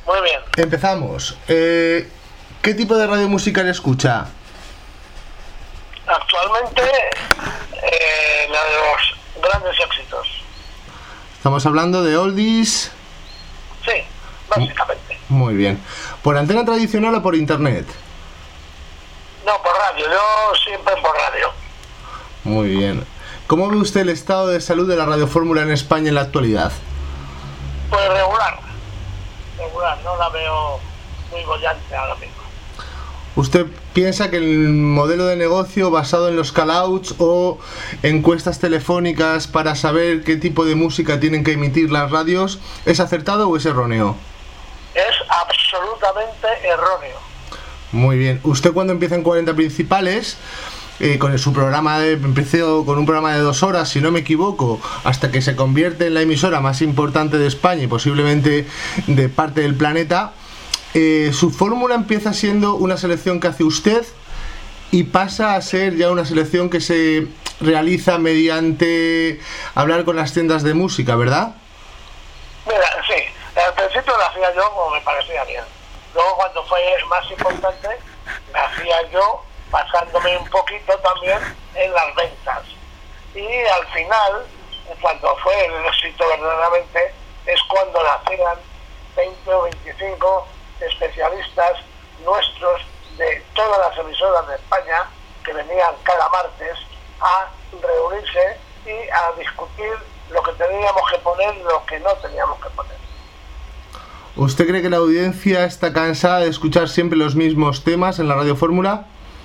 Muy bien. Empezamos. ¿Qué tipo de radio musical escucha? Actualmente, la de los grandes éxitos. Estamos hablando de oldies. Sí, básicamente. Muy bien. ¿Por antena tradicional o por internet? No, por radio. Yo siempre por radio. Muy bien. ¿Cómo ve usted el estado de salud de la radiofórmula en España en la actualidad? Pues regular, no la veo muy bollante ahora mismo. ¿Usted piensa que el modelo de negocio basado en los call-outs o encuestas telefónicas para saber qué tipo de música tienen que emitir las radios es acertado o es erróneo? Es absolutamente erróneo. Muy bien. ¿Usted cuando empieza en 40 principales... con su programa empezó con un programa de 2 horas, si no me equivoco, hasta que se convierte en la emisora más importante de España y posiblemente de parte del planeta, su fórmula empieza siendo una selección que hace usted y pasa a ser ya una selección que se realiza mediante hablar con las tiendas de música, ¿verdad? Mira, sí, al principio lo hacía yo como me parecía bien. Luego cuando fue más importante, me hacía yo basándome un poquito también en las ventas. Y al final, cuando fue el éxito verdaderamente, es cuando nacieron 20 o 25 especialistas nuestros de todas las emisoras de España que venían cada martes a reunirse y a discutir lo que teníamos que poner y lo que no teníamos que poner. ¿Usted cree que la audiencia está cansada de escuchar siempre los mismos temas en la radiofórmula?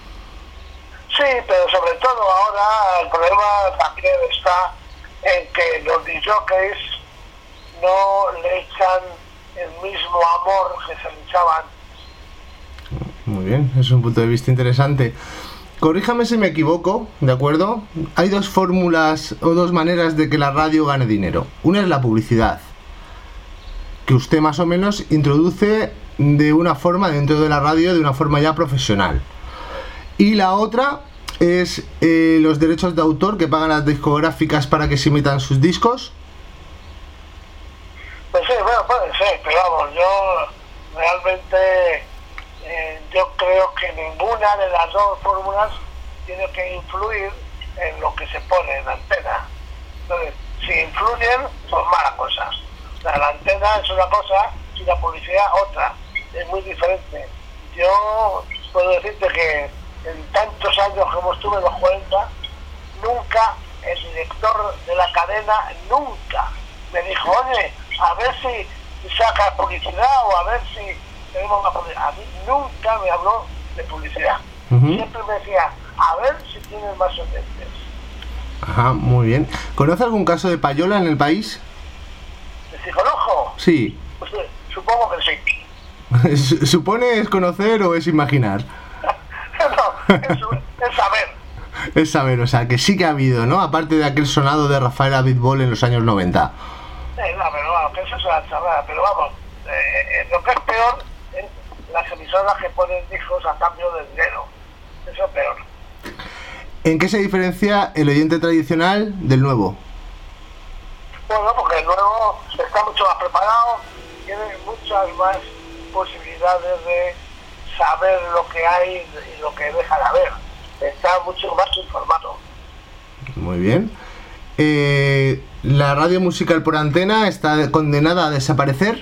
Sí, pero sobre todo ahora el problema también está en que los disjockeys no le echan el mismo amor que se le echaban. Muy bien, es un punto de vista interesante. Corríjame si me equivoco, ¿de acuerdo? Hay dos fórmulas o dos maneras de que la radio gane dinero. Una es la publicidad, que usted más o menos introduce de una forma dentro de la radio, de una forma ya profesional. Y la otra es los derechos de autor que pagan las discográficas para que se emitan sus discos. Pues sí, bueno, puede ser, pero vamos, yo realmente yo creo que ninguna de las dos fórmulas tiene que influir en lo que se pone en la antena. Entonces, si influyen, son malas cosas. O sea, la antena es una cosa y la publicidad otra. Es muy diferente. Yo puedo decirte que en tantos años como estuve en los 40, nunca el director de la cadena, nunca me dijo, oye, a ver si sacas publicidad o a ver si tenemos más publicidad. A mí nunca me habló de publicidad. Siempre me decía, a ver si tienes más oyentes. Ajá, muy bien. ¿Conoce algún caso de payola en el país? ¿De psicólogo? Sí. Pues, supongo que sí. ¿Supone es conocer o es imaginar? No, es saber. Es saber, o sea, que sí que ha habido, ¿no? Aparte de aquel sonado de Rafael Abitbol en los años 90. No, pero vamos, que eso es una charrada. Pero vamos, lo que es peor es las emisoras que ponen discos a cambio de dinero. Eso es peor. ¿En qué se diferencia el oyente tradicional del nuevo? Bueno, porque el nuevo está mucho más preparado, tiene muchas más posibilidades de saber lo que hay y lo que deja de haber. Está mucho más informado. Muy bien. ¿La radio musical por antena está condenada a desaparecer?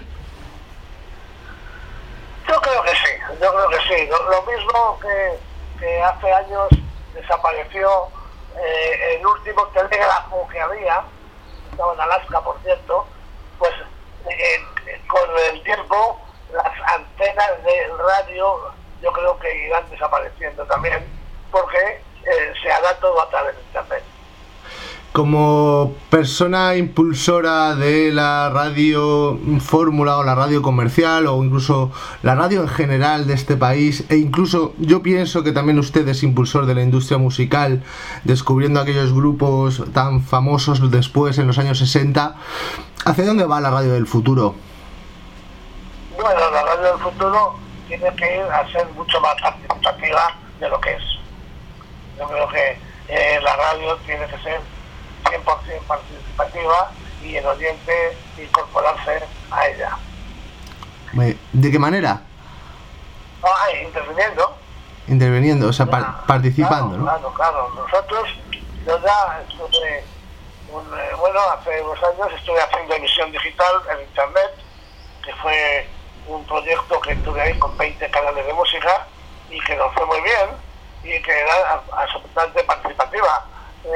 Yo creo que sí. Lo mismo que hace años desapareció el último telégrafo que había, estaba en Alaska, por cierto, pues con el tiempo las antenas de radio yo creo que irán desapareciendo también, porque se hará todo a través de internet. Como persona impulsora de la radio fórmula o la radio comercial o incluso la radio en general de este país, e incluso yo pienso que también usted es impulsor de la industria musical, descubriendo aquellos grupos tan famosos después en los años 60, ¿hacia dónde va la radio del futuro? Bueno, la radio del futuro tiene que ir a ser mucho más participativa de lo que es. Yo creo que la radio tiene que ser 100% participativa y el oyente incorporarse a ella. ¿De qué manera? Interviniendo. Interviniendo, o sea, participando, ¿no? Claro. Nosotros, yo ya estuve, hace unos años estuve haciendo emisión digital en Internet, que fue un proyecto que tuve ahí con 20 canales de música y que nos fue muy bien y que era absolutamente participativa.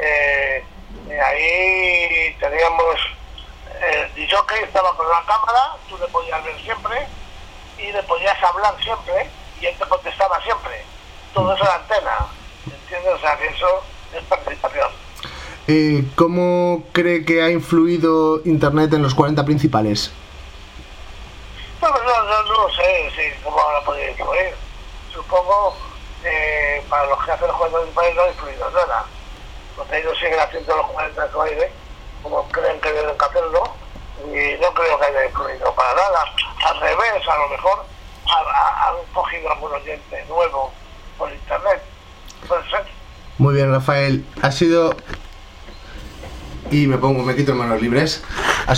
Ahí teníamos el DJ estaba con la cámara, tú le podías ver siempre y le podías hablar siempre y él te contestaba siempre. Todo eso es antena, ¿entiendes? O sea, que eso es participación. ¿Cómo cree que ha influido Internet en los 40 principales? Bueno, no sé cómo ahora podría influir. Supongo que para los que hacen los 40 principales no ha influido nada. Porque ellos siguen haciendo los 40 de su aire, como creen que deben hacerlo, y no creo que haya influido para nada. Al revés, a lo mejor han cogido algún oyente nuevo por Internet. Puede ser. Muy bien, Rafael. Ha sido... Y me quito manos libres.